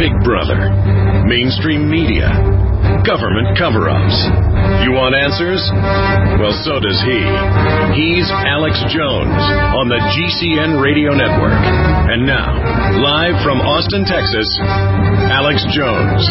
Big Brother, mainstream media, government cover-ups. You want answers? Well, so does he. He's Alex Jones on the GCN Radio Network. And now, live from Austin, Texas, Alex Jones.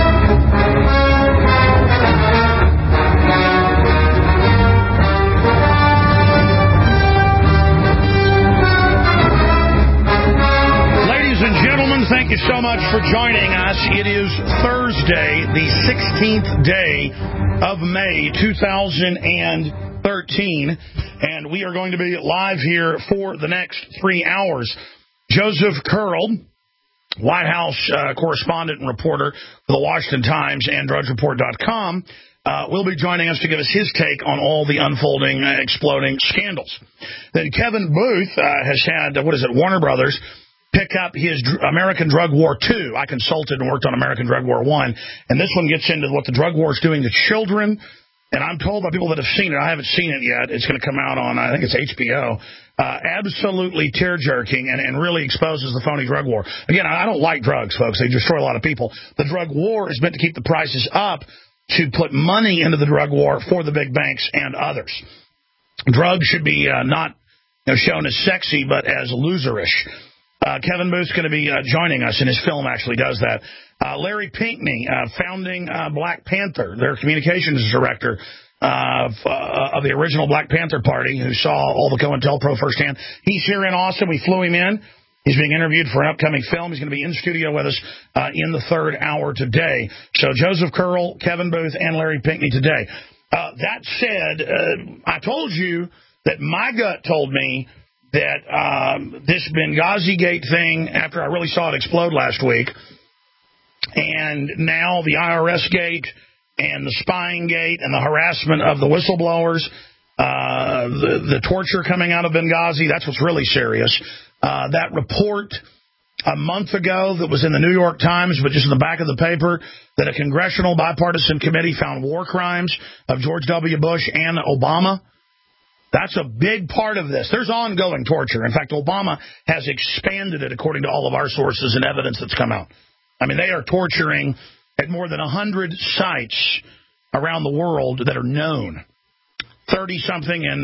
Thank you so much for joining us. It is Thursday, the 16th day of May, 2013, and we are going to be live here for the next 3 hours. Joseph Curl, White House correspondent and reporter for the Washington Times and DrudgeReport.com, will be joining us to give us his take on all the unfolding, exploding scandals. Then Kevin Booth has had, Warner Brothers, pick up his American Drug War 2. I consulted and worked on American Drug War 1, and this one gets into what the drug war is doing to children. And I'm told by people that have seen it, I haven't seen it yet, it's going to come out on, I think it's HBO, absolutely tear-jerking and really exposes the phony drug war. Again, I don't like drugs, folks. They destroy a lot of people. The drug war is meant to keep the prices up to put money into the drug war for the big banks and others. Drugs should be not shown as sexy, but as loserish. Kevin Booth's going to be joining us, and his film actually does that. Larry Pinckney, founding Black Panther, their communications director of the original Black Panther Party, who saw all the COINTELPRO firsthand. He's here in Austin. We flew him in. He's being interviewed for an upcoming film. He's going to be in studio with us in the third hour today. So Joseph Curl, Kevin Booth, and Larry Pinckney today. That said, I told you that my gut told me that this Benghazi Gate thing, after I really saw it explode last week, and now the IRS Gate and the spying gate and the harassment of the whistleblowers, the torture coming out of Benghazi, that's what's really serious. That report a month ago that was in the New York Times, but just in the back of the paper, that a congressional bipartisan committee found war crimes of George W. Bush and Obama. That's a big part of this. There's ongoing torture. In fact, Obama has expanded it according to all of our sources and evidence that's come out. I mean, they are torturing at more than 100 sites around the world that are known. 30-something in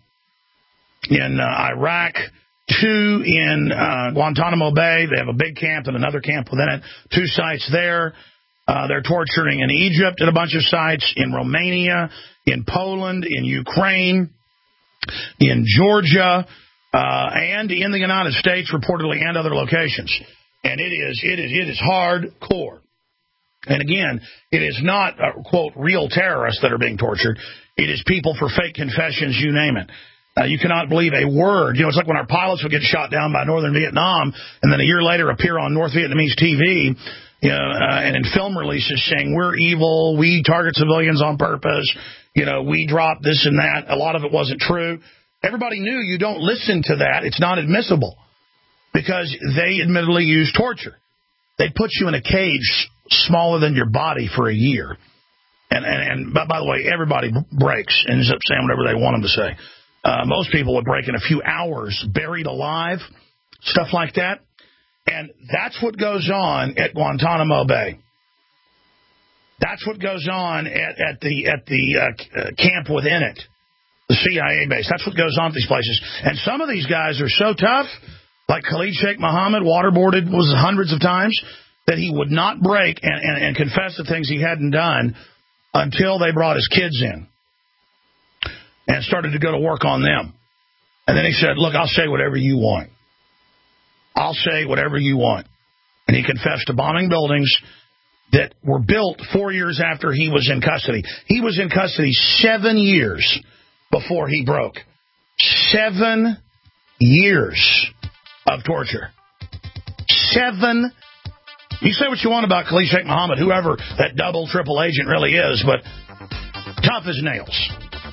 Iraq, 2 in Guantanamo Bay. They have a big camp and another camp within it. 2 sites there. They're torturing in Egypt at a bunch of sites, in Romania, in Poland, in Ukraine, in Georgia, and in the United States, reportedly, and other locations. And it is hardcore. And again, it is not, quote, real terrorists that are being tortured. It is people for fake confessions, you name it. You cannot believe a word. It's like when our pilots would get shot down by Northern Vietnam and then a year later appear on North Vietnamese TV, and in film releases saying, we're evil, we target civilians on purpose, we drop this and that. A lot of it wasn't true. Everybody knew you don't listen to that. It's not admissible because they admittedly use torture. They put you in a cage smaller than your body for a year. And by the way, everybody breaks and ends up saying whatever they want them to say. Most people would break in a few hours, buried alive, stuff like that. And that's what goes on at Guantanamo Bay. That's what goes on at the camp within it, the CIA base. That's what goes on at these places. And some of these guys are so tough, like Khalid Sheikh Mohammed, waterboarded was hundreds of times, that he would not break and confess the things he hadn't done until they brought his kids in and started to go to work on them. And then he said, look, I'll say whatever you want. I'll say whatever you want. And he confessed to bombing buildings that were built 4 years after he was in custody. He was in custody 7 years before he broke. 7 years of torture. 7. You say what you want about Khalid Sheikh Mohammed, whoever that double, triple agent really is, but tough as nails.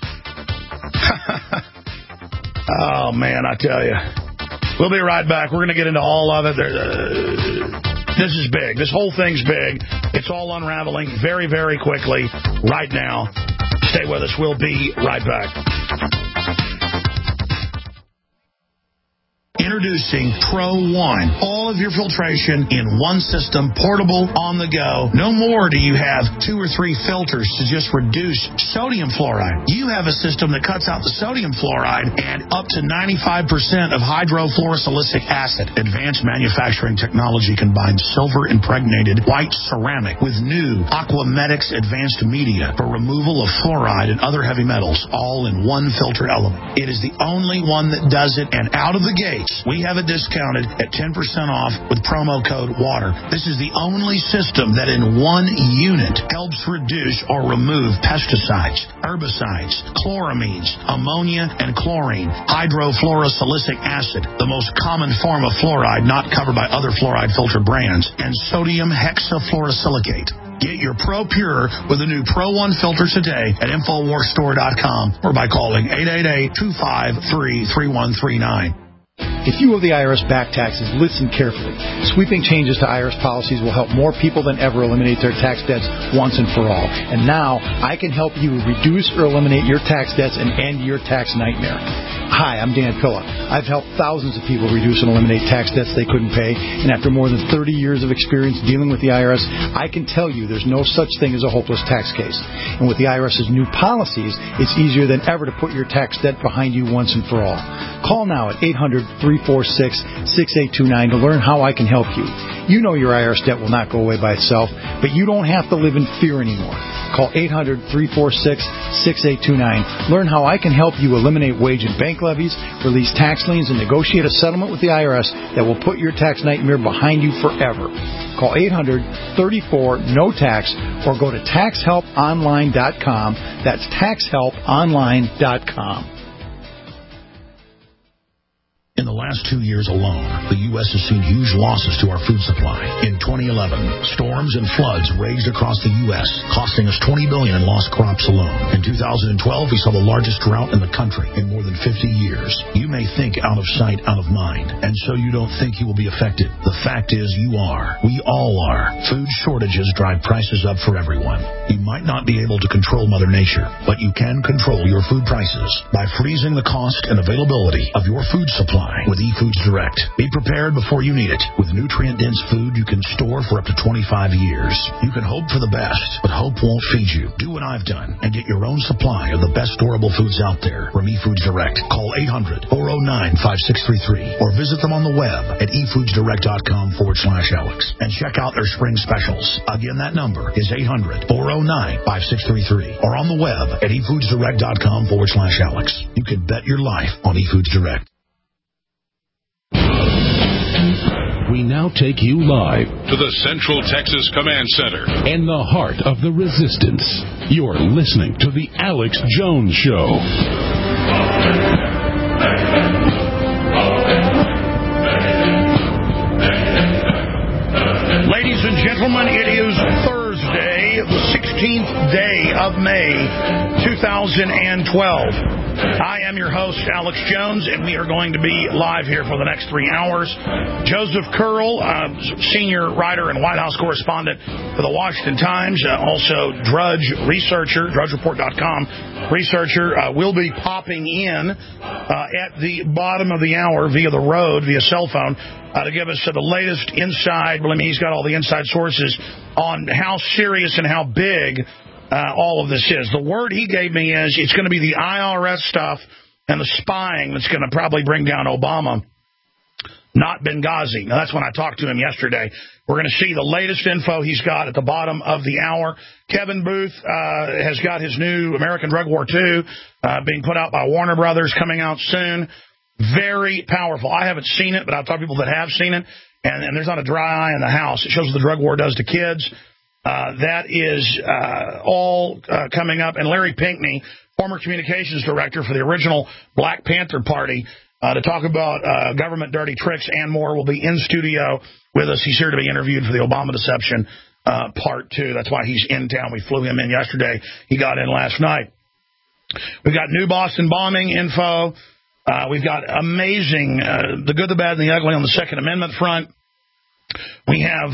Oh, man, I tell you. We'll be right back. We're going to get into all of it. This is big. This whole thing's big. It's all unraveling very, very quickly right now. Stay with us. We'll be right back. Introducing Pro One. All of your filtration in one system, portable, on the go. No more do you have 2 or 3 filters to just reduce sodium fluoride. You have a system that cuts out the sodium fluoride and up to 95% of hydrofluorosilicic acid. Advanced manufacturing technology combines silver-impregnated white ceramic with new Aquamedics advanced media for removal of fluoride and other heavy metals, all in one filter element. It is the only one that does it, and out of the gates, we have it discounted at 10% off with promo code WATER. This is the only system that in one unit helps reduce or remove pesticides, herbicides, chloramines, ammonia, and chlorine, hydrofluorosilicic acid, the most common form of fluoride not covered by other fluoride filter brands, and sodium hexafluorosilicate. Get your Pro Pure with the new Pro One filter today at InfoWarsStore.com or by calling 888-253-3139. If you owe the IRS back taxes, listen carefully. Sweeping changes to IRS policies will help more people than ever eliminate their tax debts once and for all. And now, I can help you reduce or eliminate your tax debts and end your tax nightmare. Hi, I'm Dan Pilla. I've helped thousands of people reduce and eliminate tax debts they couldn't pay, and after more than 30 years of experience dealing with the IRS, I can tell you there's no such thing as a hopeless tax case. And with the IRS's new policies, it's easier than ever to put your tax debt behind you once and for all. Call now at 800-346-6829 to learn how I can help you. You know your IRS debt will not go away by itself, but you don't have to live in fear anymore. Call 800-346-6829. Learn how I can help you eliminate wage and bank levies, release tax liens, and negotiate a settlement with the IRS that will put your tax nightmare behind you forever. Call 800-34-NO-TAX or go to TaxHelpOnline.com. That's TaxHelpOnline.com. In the last 2 years alone, the U.S. has seen huge losses to our food supply. In 2011, storms and floods raged across the U.S., costing us $20 billion in lost crops alone. In 2012, we saw the largest drought in the country in more than 50 years. You may think out of sight, out of mind, and so you don't think you will be affected. The fact is you are. We all are. Food shortages drive prices up for everyone. You might not be able to control Mother Nature, but you can control your food prices by freezing the cost and availability of your food supply with eFoods Direct. Be prepared before you need it. With nutrient-dense food you can store for up to 25 years. You can hope for the best, but hope won't feed you. Do what I've done and get your own supply of the best storable foods out there from eFoods Direct. Call 800-409-5633 or visit them on the web at efoodsdirect.com/Alex and check out their spring specials. Again, that number is 800-409-5633 or on the web at efoodsdirect.com/Alex. You can bet your life on eFoods Direct. We now take you live to the Central Texas Command Center in the heart of the resistance. You're listening to The Alex Jones Show. Ladies and gentlemen, it is Thursday, the 16th day of May, 2012. I am your host, Alex Jones, and we are going to be live here for the next 3 hours. Joseph Curl, senior writer and White House correspondent for the Washington Times, also Drudge researcher, DrudgeReport.com researcher, will be popping in at the bottom of the hour via the road, via cell phone, to give us the latest inside. Well, I mean, he's got all the inside sources on how serious and how big all of this is. The word he gave me is it's going to be the IRS stuff and the spying that's going to probably bring down Obama, not Benghazi. Now, that's when I talked to him yesterday. We're going to see the latest info he's got at the bottom of the hour. Kevin Booth has got his new American Drug War 2 being put out by Warner Brothers, coming out soon. Very powerful. I haven't seen it, but I've talked to people that have seen it, and there's not a dry eye in the house. It shows what the drug war does to kids. That is all coming up. And Larry Pinckney, former communications director for the original Black Panther Party, to talk about government dirty tricks and more, will be in studio with us. He's here to be interviewed for the Obama Deception Part 2. That's why he's in town. We flew him in yesterday. He got in last night. We've got new Boston bombing info. We've got amazing, the good, the bad, and the ugly on the Second Amendment front. We have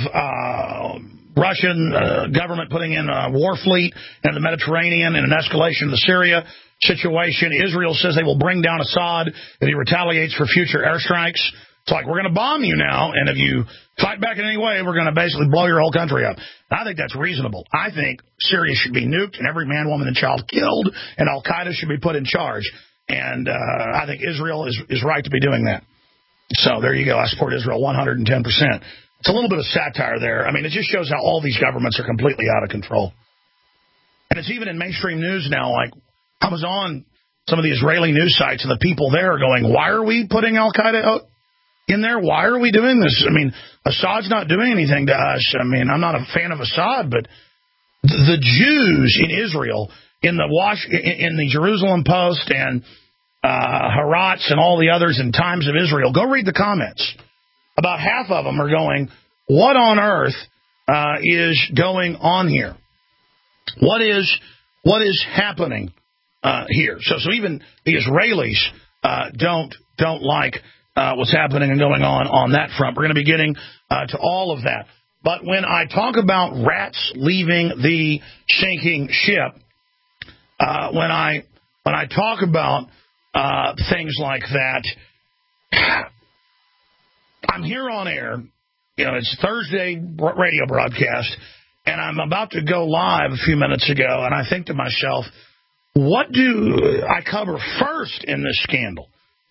Russian government putting in a war fleet in the Mediterranean and an escalation to Syria. situation. Israel says they will bring down Assad if he retaliates for future airstrikes. It's like, we're going to bomb you now, and if you fight back in any way, we're going to basically blow your whole country up. And I think that's reasonable. I think Syria should be nuked and every man, woman, and child killed, and Al-Qaeda should be put in charge. And I think Israel is right to be doing that. So there you go. I support Israel 110%. It's a little bit of satire there. I mean, it just shows how all these governments are completely out of control. And it's even in mainstream news now. Like, I was on some of the Israeli news sites, and the people there are going, why are we putting Al-Qaeda in there? Why are we doing this? I mean, Assad's not doing anything to us. I mean, I'm not a fan of Assad, but the Jews in Israel, in the Jerusalem Post and Haaretz and all the others in Times of Israel, go read the comments. About half of them are going, what on earth is going on here? What is happening here? So even the Israelis don't like what's happening and going on that front. We're going to be getting to all of that. But when I talk about rats leaving the sinking ship, when I talk about things like that, I'm here on air. You know, it's Thursday radio broadcast, and I'm about to go live a few minutes ago, and I think to myself, what do I cover first in this scandal?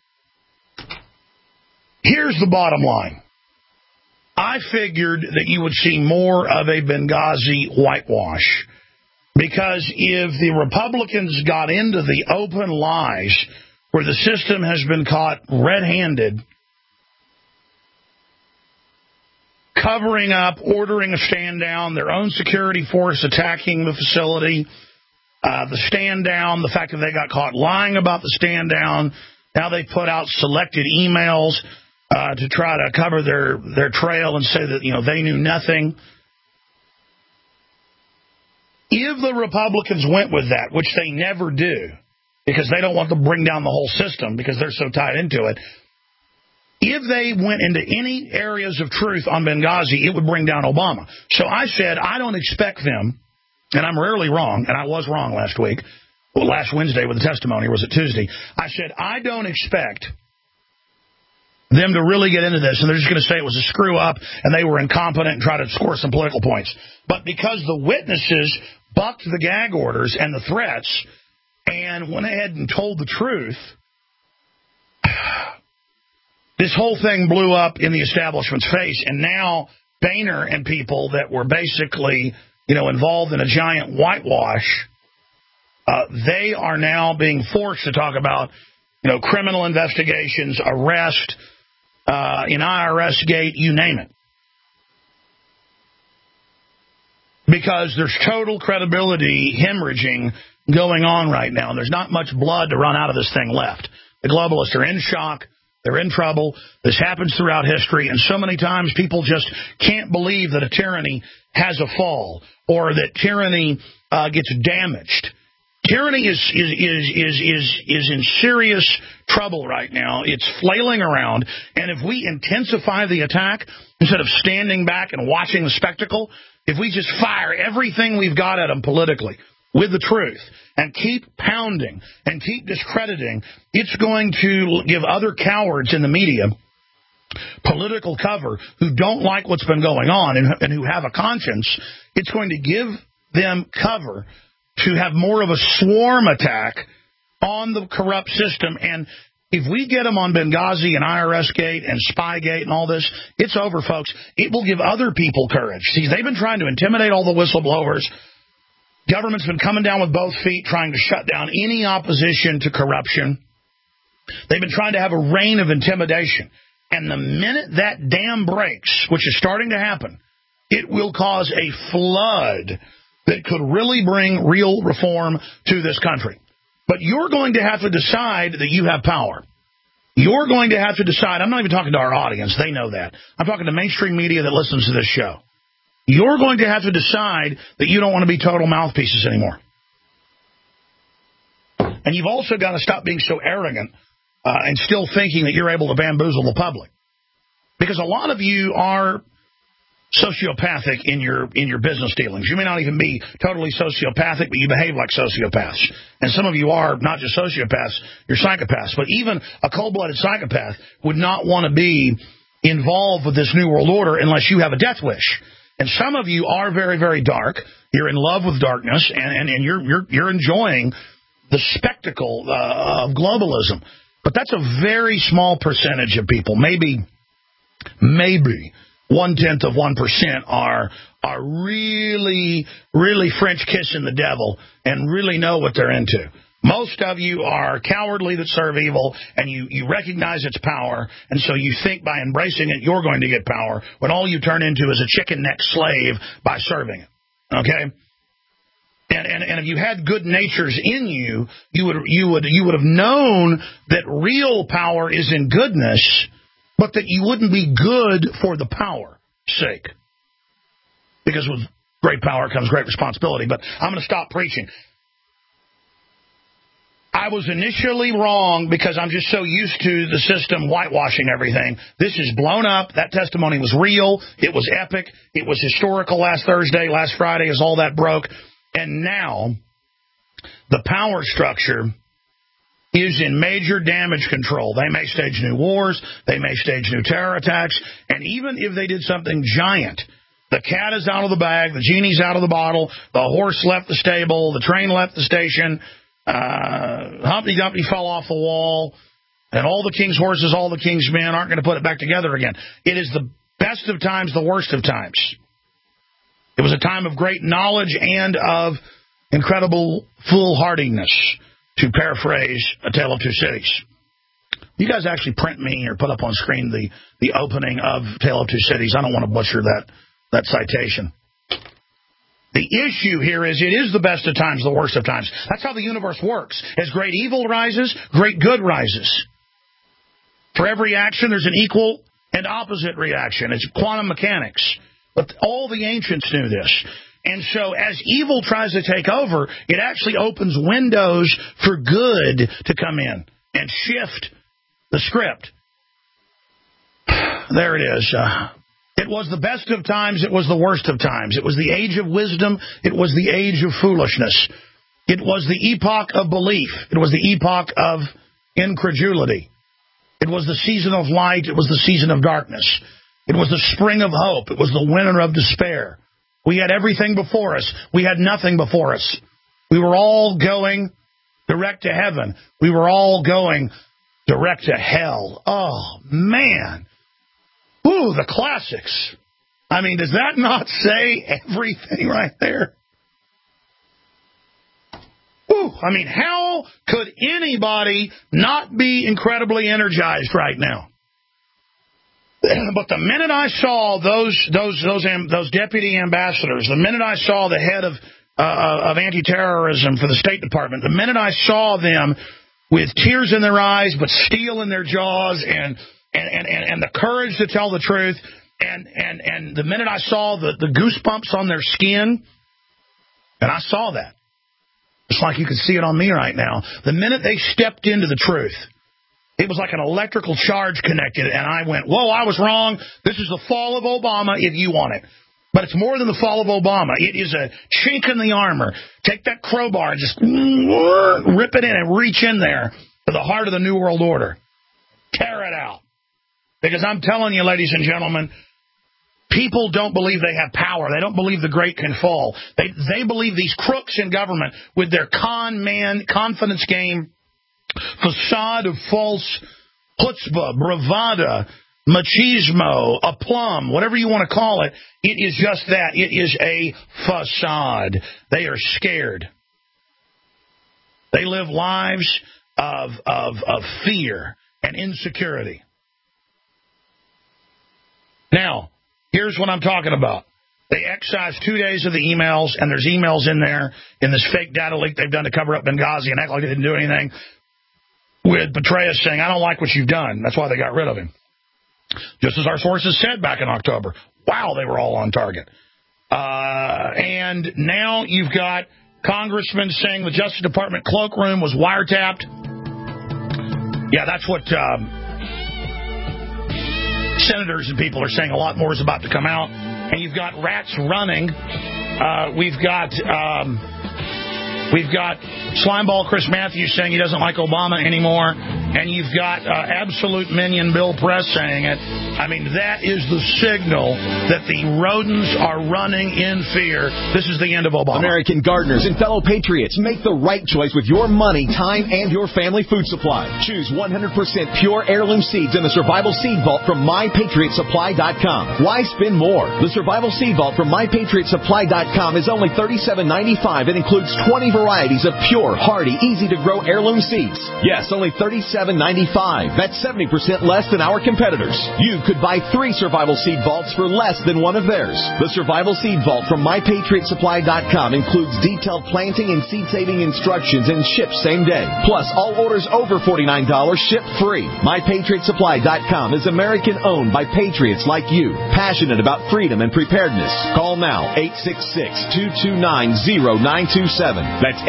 Here's the bottom line. I figured that you would see more of a Benghazi whitewash, because if the Republicans got into the open lies where the system has been caught red-handed, covering up, ordering a stand down, their own security force attacking the facility, the stand down, the fact that they got caught lying about the stand down, now they put out selected emails to try to cover their trail and say that, you know, they knew nothing. If the Republicans went with that, which they never do, because they don't want to bring down the whole system because they're so tied into it, if they went into any areas of truth on Benghazi, it would bring down Obama. So I said, I don't expect them, and I'm rarely wrong, and I was wrong last week, well, last Wednesday with the testimony, or was it Tuesday? I said, I don't expect them to really get into this, and they're just going to say it was a screw-up, and they were incompetent and try to score some political points. But because the witnesses bucked the gag orders and the threats and went ahead and told the truth, this whole thing blew up in the establishment's face, and now Boehner and people that were basically, you know, involved in a giant whitewash, they are now being forced to talk about, you know, criminal investigations, arrest, in IRS gate, you name it. Because there's total credibility hemorrhaging going on right now, and there's not much blood to run out of this thing left. The globalists are in shock. They're in trouble. This happens throughout history, and so many times people just can't believe that a tyranny has a fall or that tyranny gets damaged. Tyranny is in serious trouble right now. It's flailing around, and if we intensify the attack instead of standing back and watching the spectacle, if we just fire everything we've got at them politically with the truth and keep pounding and keep discrediting, it's going to give other cowards in the media political cover who don't like what's been going on and who have a conscience. It's going to give them cover to have more of a swarm attack on the corrupt system. And if we get them on Benghazi and IRS Gate and Spygate and all this, it's over, folks. It will give other people courage. See, they've been trying to intimidate all the whistleblowers. Government's been coming down with both feet, trying to shut down any opposition to corruption. They've been trying to have a reign of intimidation. And the minute that dam breaks, which is starting to happen, it will cause a flood that could really bring real reform to this country. But you're going to have to decide that you have power. You're going to have to decide. I'm not even talking to our audience. They know that. I'm talking to mainstream media that listens to this show. You're going to have to decide that you don't want to be total mouthpieces anymore. And you've also got to stop being so arrogant and still thinking that you're able to bamboozle the public. Because a lot of you are sociopathic in your business dealings. You may not even be totally sociopathic, but you behave like sociopaths. And some of you are not just sociopaths, you're psychopaths. But even a cold-blooded psychopath would not want to be involved with this New World Order unless you have a death wish. And some of you are very, very dark. You're in love with darkness, and you're enjoying the spectacle of globalism. But that's a very small percentage of people. Maybe 0.1% are really, really French kissing the devil and really know what they're into. Most of you are cowardly that serve evil, and you recognize its power, and so you think by embracing it you're going to get power, when all you turn into is a chicken-neck slave by serving it. Okay? And if you had good natures in you, you would have known that real power is in goodness, but that you wouldn't be good for the power's sake. Because with great power comes great responsibility. But I'm going to stop preaching. I was initially wrong because I'm just so used to the system whitewashing everything. This is blown up. That testimony was real. It was epic. It was historical last Thursday, last Friday as all that broke. And now the power structure is in major damage control. They may stage new wars. They may stage new terror attacks. And even if they did something giant, the cat is out of the bag, the genie's out of the bottle, the horse left the stable, the train left the station, Humpty Dumpty fell off the wall, and all the king's horses, all the king's men aren't going to put it back together again. It is the best of times, the worst of times. It was a time of great knowledge and of incredible foolhardiness, to paraphrase A Tale of Two Cities. You guys actually print me or put up on screen the opening of Tale of Two Cities. I don't want to butcher that citation. The issue here is it is the best of times, the worst of times. That's how the universe works. As great evil rises, great good rises. For every action, there's an equal and opposite reaction. It's quantum mechanics. But all the ancients knew this. And so as evil tries to take over, it actually opens windows for good to come in and shift the script. There it is. It was the best of times. It was the worst of times. It was the age of wisdom. It was the age of foolishness. It was the epoch of belief. It was the epoch of incredulity. It was the season of light. It was the season of darkness. It was the spring of hope. It was the winter of despair. We had everything before us. We had nothing before us. We were all going direct to heaven. We were all going direct to hell. Oh, man. Ooh, the classics. I mean, does that not say everything right there? Ooh, I mean, how could anybody not be incredibly energized right now? But the minute I saw those deputy ambassadors, the minute I saw the head of anti-terrorism for the State Department, the minute I saw them with tears in their eyes but steel in their jaws and the courage to tell the truth, and the minute I saw the goosebumps on their skin, and I saw that, it's like you can see it on me right now. The minute they stepped into the truth, it was like an electrical charge connected, and I went, whoa, I was wrong. This is the fall of Obama if you want it. But it's more than the fall of Obama. It is a chink in the armor. Take that crowbar and just rip it in and reach in there to the heart of the New World Order. Tear it out. Because I'm telling you, ladies and gentlemen, people don't believe they have power. They don't believe the great can fall. They believe these crooks in government with their con man confidence game facade of false chutzpah, bravada, machismo, aplomb, whatever you want to call it, it is just that. It is a facade. They are scared. They live lives of fear and insecurity. Now, here's what I'm talking about. They excised 2 days of the emails, and there's emails in there in this fake data leak they've done to cover up Benghazi and act like they didn't do anything, with Petraeus saying, I don't like what you've done. That's why they got rid of him. Just as our sources said back in October. Wow, they were all on target. And now you've got congressmen saying the Justice Department cloakroom was wiretapped. Yeah, that's what senators and people are saying. A lot more is about to come out. and you've got rats running. We've got Slimeball Chris Matthews saying he doesn't like Obama anymore, and you've got absolute minion Bill Press saying it. I mean, that is the signal that the rodents are running in fear. This is the end of Obama. American gardeners and fellow patriots, make the right choice with your money, time, and your family food supply. Choose 100% pure heirloom seeds in the Survival Seed Vault from MyPatriotSupply.com. Why spend more? The Survival Seed Vault from MyPatriotSupply.com is only $37.95 and includes 20 varieties of pure, hardy, easy-to-grow heirloom seeds. Yes, only $37.95. That's 70% less than our competitors. You could buy 3 Survival Seed Vaults for less than one of theirs. The Survival Seed Vault from MyPatriotSupply.com includes detailed planting and seed-saving instructions and ships same day. Plus, all orders over $49 ship free. MyPatriotSupply.com is American-owned by patriots like you, passionate about freedom and preparedness. Call now, 866-229-0927. That's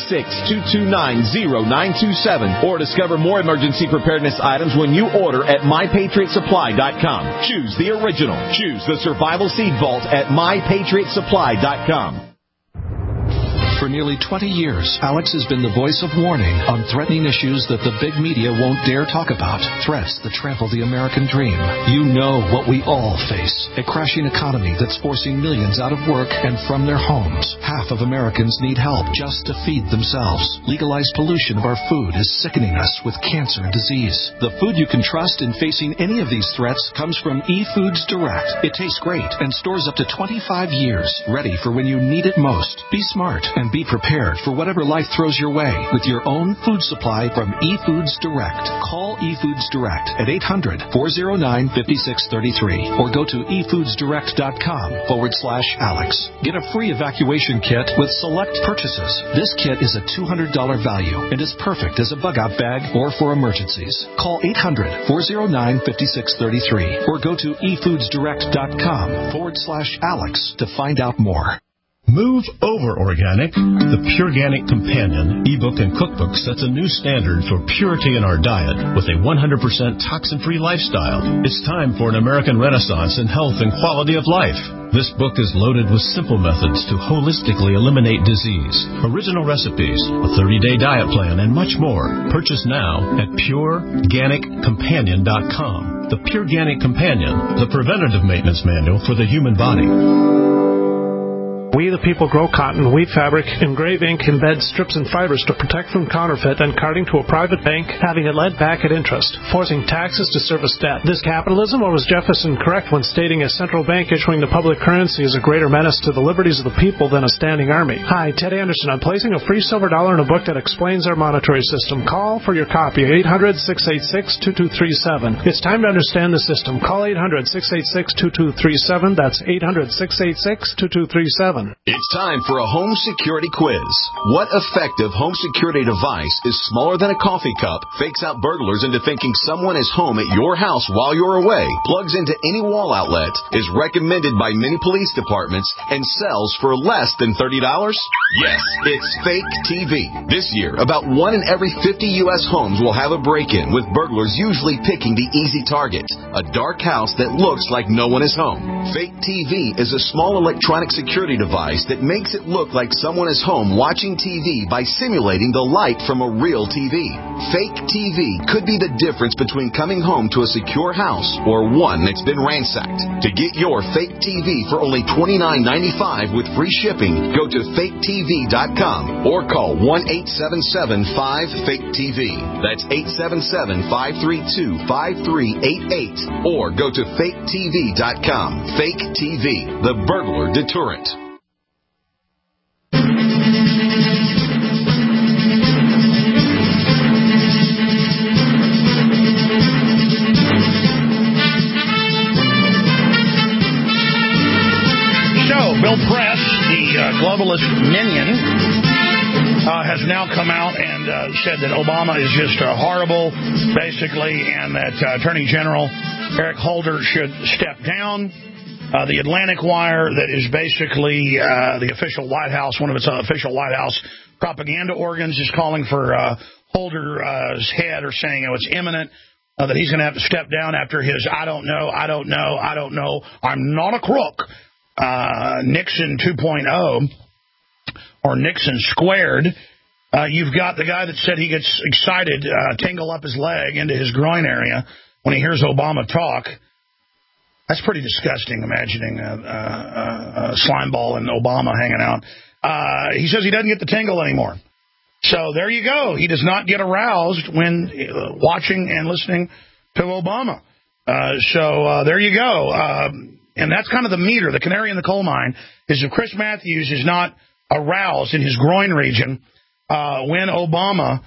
866-229-0927. Or discover more emergency preparedness items when you order at MyPatriotSupply.com. Choose the original. Choose the Survival Seed Vault at MyPatriotSupply.com. For nearly 20 years, Alex has been the voice of warning on threatening issues that the big media won't dare talk about. Threats that trample the American dream. You know what we all face. A crashing economy that's forcing millions out of work and from their homes. Half of Americans need help just to feed themselves. Legalized pollution of our food is sickening us with cancer and disease. The food you can trust in facing any of these threats comes from eFoods Direct. It tastes great and stores up to 25 years. Ready for when you need it most. Be smart and be prepared for whatever life throws your way with your own food supply from eFoods Direct. Call eFoods Direct at 800-409-5633 or go to efoodsdirect.com/Alex. Get a free evacuation kit with select purchases. This kit is a $200 value and is perfect as a bug-out bag or for emergencies. Call 800-409-5633 or go to efoodsdirect.com/Alex to find out more. Move over organic. The Pureganic Companion ebook and cookbook sets a new standard for purity in our diet with a 100% toxin-free lifestyle. It's time for an American renaissance in health and quality of life. This book is loaded with simple methods to holistically eliminate disease, original recipes, a 30-day diet plan, and much more. Purchase now at PureGanicCompanion.com. The Pureganic Companion, the preventative maintenance manual for the human body. We the people grow cotton, weave fabric, engrave ink, embed strips and fibers to protect from counterfeit and carting to a private bank, having it lent back at interest, forcing taxes to service debt. This capitalism, or was Jefferson correct when stating a central bank issuing the public currency is a greater menace to the liberties of the people than a standing army? Hi, Ted Anderson. I'm placing a free silver dollar in a book that explains our monetary system. Call for your copy, 800-686-2237. It's time to understand the system. Call 800-686-2237. That's 800-686-2237. It's time for a home security quiz. What effective home security device is smaller than a coffee cup, fakes out burglars into thinking someone is home at your house while you're away, plugs into any wall outlet, is recommended by many police departments, and sells for less than $30? Yes, it's Fake TV. This year, about 1 in every 50 U.S. homes will have a break-in, with burglars usually picking the easy target, a dark house that looks like no one is home. Fake TV is a small electronic security device that makes it look like someone is home watching TV by simulating the light from a real TV. Fake TV could be the difference between coming home to a secure house or one that's been ransacked. To get your Fake TV for only $29.95 with free shipping, go to faketv.com or call 1-877-5-FAKE-TV. That's 877-532-5388 or go to faketv.com. Fake TV, the burglar deterrent. Bill Press, the globalist minion, has now come out and said that Obama is just horrible, basically, and that Attorney General Eric Holder should step down. The Atlantic Wire, that is basically the official White House, one of its official White House propaganda organs, is calling for Holder's head, or saying it's imminent that he's going to have to step down after his I don't know, I'm not a crook Nixon 2.0 or Nixon squared. You've got the guy that said he gets excited, tingle up his leg into his groin area when he hears Obama talk. That's pretty disgusting, imagining a slime ball and Obama hanging out. He says he doesn't get the tingle anymore. So there you go. He does not get aroused when watching and listening to Obama. So there you go. And that's kind of the meter. The canary in the coal mine is if Chris Matthews is not aroused in his groin region when Obama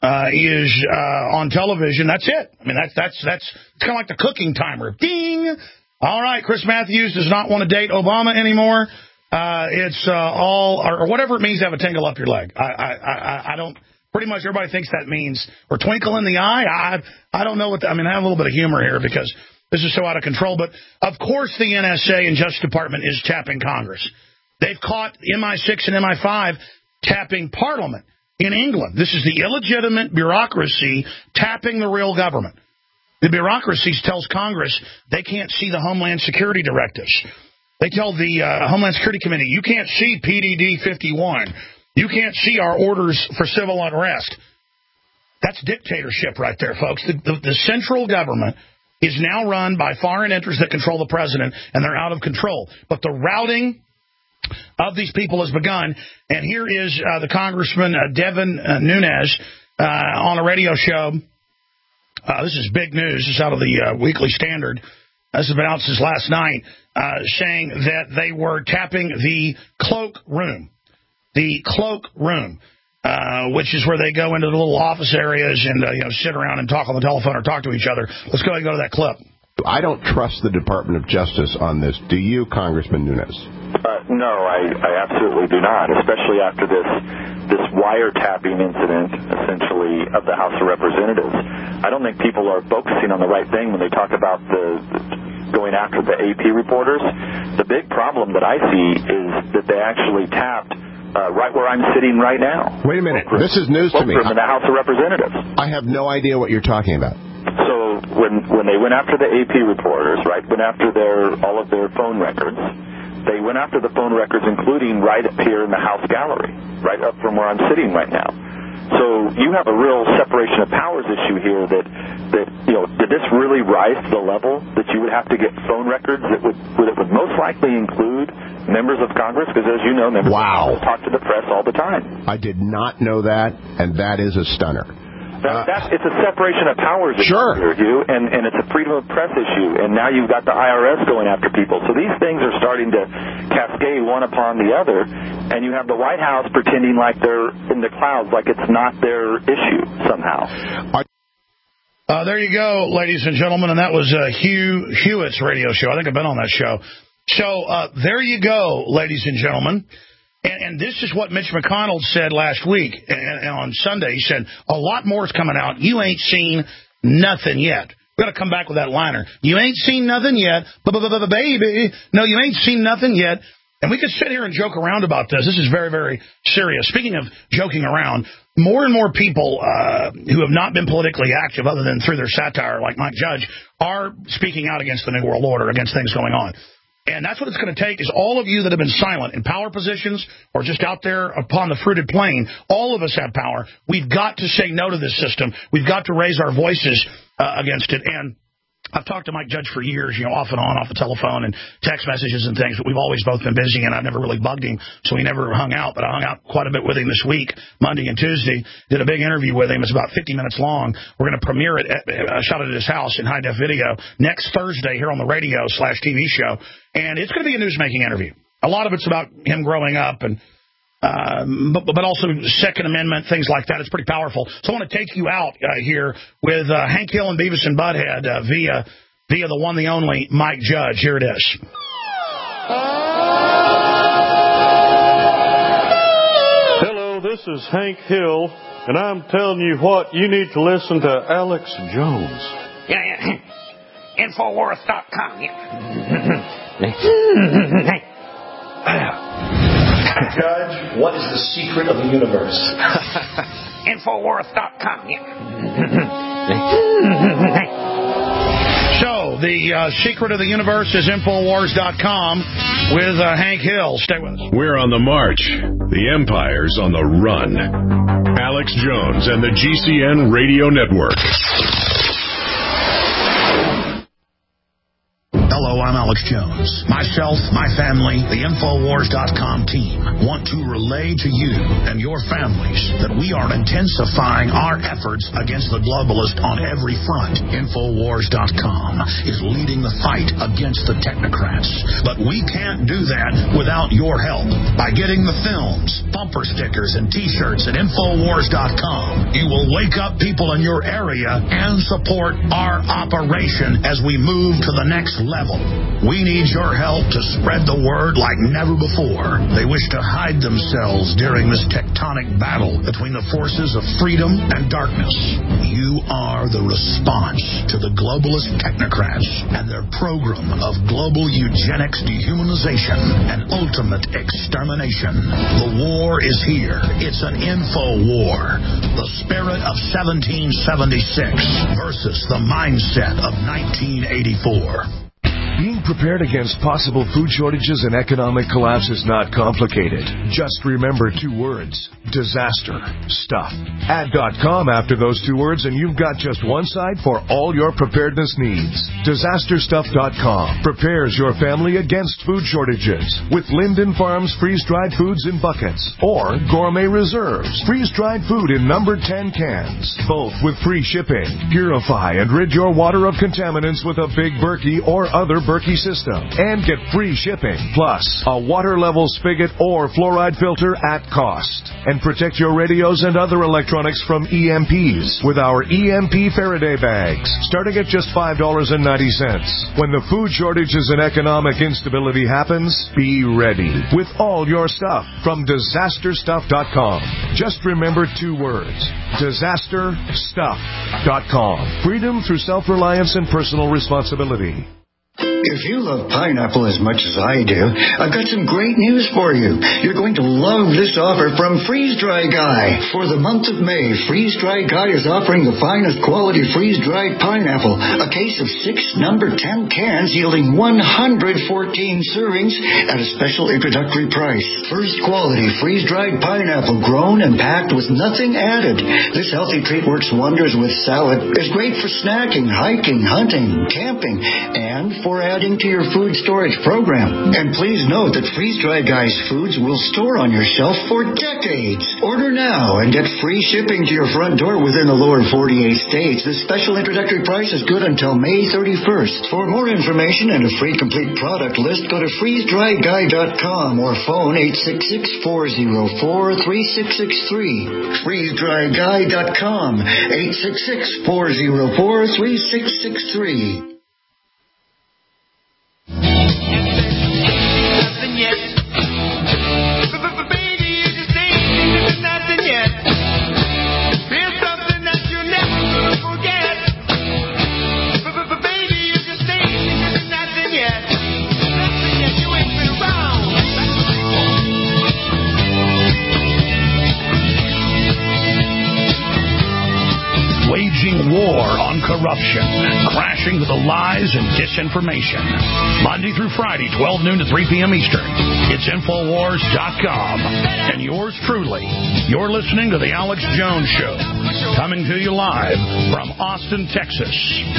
is on television, that's it. I mean, that's kind of like the cooking timer. Ding! All right, Chris Matthews does not want to date Obama anymore. It's all, or whatever it means to have a tingle up your leg. I don't, pretty much everybody thinks that means, or twinkle in the eye. I don't know I mean, I have a little bit of humor here because this is so out of control. But, of course, the NSA and Justice Department is tapping Congress. They've caught MI6 and MI5 tapping Parliament in England. This is the illegitimate bureaucracy tapping the real government. The bureaucracy tells Congress they can't see the Homeland Security directives. They tell the Homeland Security Committee, you can't see PDD 51. You can't see our orders for civil unrest. That's dictatorship right there, folks. The central government is now run by foreign interests that control the president, and they're out of control. But the routing of these people has begun, and here is the Congressman Devin Nunes on a radio show. This is big news. This is out of the Weekly Standard. This has been out since last night, saying that they were tapping the cloak room. The cloak room, which is where they go into the little office areas and sit around and talk on the telephone or talk to each other. Let's go ahead and go to that clip. I don't trust the Department of Justice on this. Do you, Congressman Nunes? No, I absolutely do not, especially after this wiretapping incident, essentially, of the House of Representatives. I don't think people are focusing on the right thing when they talk about going after the AP reporters. The big problem that I see is that they actually tapped right where I'm sitting right now. Wait a minute. This is news to me. In the House of Representatives. I have no idea what you're talking about. So when they went after the AP reporters, right, went after all of their phone records, they went after the phone records, including right up here in the House gallery, right up from where I'm sitting right now. So you have a real separation of powers issue here that did this really rise to the level that you would have to get phone records that would most likely include members of Congress? Because as you know, members of Congress talk to the press all the time. I did not know that, and that is a stunner. It's a separation of powers issue here, Hugh, and it's a freedom of press issue. And now you've got the IRS going after people. So these things are starting to cascade one upon the other. And you have the White House pretending like they're in the clouds, like it's not their issue somehow. There you go, ladies and gentlemen. And that was Hugh Hewitt's radio show. I think I've been on that show. So there you go, ladies and gentlemen. And this is what Mitch McConnell said last week and on Sunday. He said, a lot more is coming out. You ain't seen nothing yet. We've got to come back with that liner. You ain't seen nothing yet, baby. No, you ain't seen nothing yet. And we could sit here and joke around about this. This is very, very serious. Speaking of joking around, more and more people who have not been politically active other than through their satire, like Mike Judge, are speaking out against the New World Order, against things going on. And that's what it's going to take is all of you that have been silent in power positions or just out there upon the fruited plain. All of us have power. We've got to say no to this system. We've got to raise our voices against it. And I've talked to Mike Judge for years, off and on, off the telephone and text messages and things, but we've always both been busy, and I've never really bugged him, so we never hung out. But I hung out quite a bit with him this week, Monday and Tuesday, did a big interview with him. It's about 50 minutes long. We're going to premiere it, shot it at his house in high-def video next Thursday here on the radio/TV show, and it's going to be a news-making interview. A lot of it's about him growing up and but also Second Amendment, things like that. It's pretty powerful. So I want to take you out here with Hank Hill and Beavis and Butthead via the one, the only Mike Judge. Here it is. Hello, this is Hank Hill, and I'm telling you what, you need to listen to Alex Jones. Yeah. Infowars.com. Judge, what is the secret of the universe? Infowars.com. So, show. The secret of the universe is Infowars.com with Hank Hill. Stay with us. We're on the march. The empire's on the run. Alex Jones and the GCN Radio Network. Hello, I'm Alex Jones. Myself, my family, the Infowars.com team want to relay to you and your families that we are intensifying our efforts against the globalist on every front. Infowars.com is leading the fight against the technocrats. But we can't do that without your help. By getting the films, bumper stickers, and T-shirts at Infowars.com, you will wake up people in your area and support our operation as we move to the next level. We need your help to spread the word like never before. They wish to hide themselves during this tectonic battle between the forces of freedom and darkness. You are the response to the globalist technocrats and their program of global eugenics, dehumanization, and ultimate extermination. The war is here. It's an info war. The spirit of 1776 versus the mindset of 1984. Being prepared against possible food shortages and economic collapse is not complicated. Just remember 2 words: disaster stuff. Add .com after those 2 words and you've got just one site for all your preparedness needs. DisasterStuff.com prepares your family against food shortages with Linden Farms freeze-dried foods in buckets or Gourmet Reserves freeze-dried food in number 10 cans, both with free shipping. Purify and rid your water of contaminants with a Big Berkey or other Berkey system and get free shipping, plus a water level spigot or fluoride filter at cost. And protect your radios and other electronics from EMPs with our EMP Faraday bags, starting at just $5.90. When the food shortages and economic instability happens, be ready with all your stuff from DisasterStuff.com. Just remember 2 words: DisasterStuff.com. Freedom through self-reliance and personal responsibility. If you love pineapple as much as I do, I've got some great news for you. You're going to love this offer from Freeze Dry Guy. For the month of May, Freeze Dry Guy is offering the finest quality freeze-dried pineapple, a case of 6 number 10 cans yielding 114 servings at a special introductory price. First quality freeze-dried pineapple grown and packed with nothing added. This healthy treat works wonders with salad. It's great for snacking, hiking, hunting, camping, and for adding to your food storage program. And please note that Freeze Dry Guy's foods will store on your shelf for decades. Order now and get free shipping to your front door within the lower 48 states. This special introductory price is good until May 31st. For more information and a free complete product list, go to freezedryguy.com or phone 866-404-3663. freezedryguy.com 866-404-3663. Waging war on corruption, crashing to the lies and disinformation. Monday through Friday, 12 noon to 3 p.m. Eastern. It's Infowars.com. And yours truly, you're listening to The Alex Jones Show, coming to you live from Austin, Texas.